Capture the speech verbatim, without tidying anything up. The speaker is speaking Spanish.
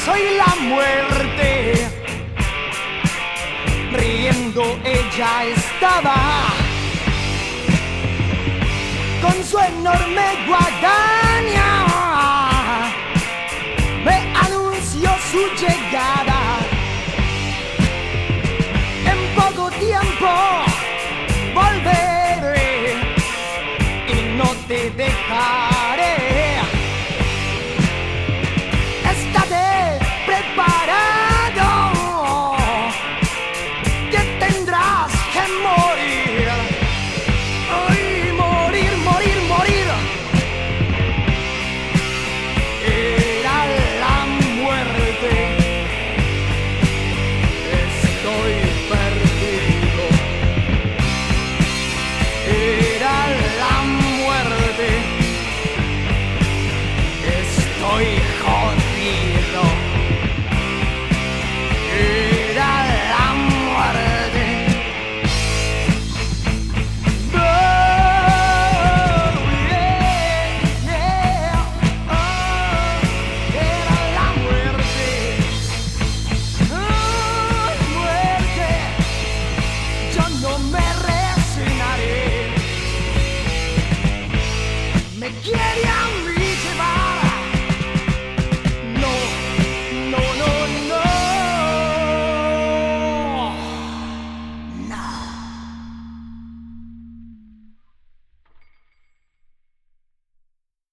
soy la muerte. Riendo ella estaba, con su enorme guadaña me anunció su llegada. En poco tiempo volveré y no te dejaré. Estate preparado, que tendrás que morir. Ay, morir, morir, morir. Era la muerte. Estoy perdido. Era la muerte. Estoy jodido. Era la muerte. Oh, yeah, yeah. Oh, era la muerte. Oh, muerte. Yo no me resignaré. Me quiere a mí.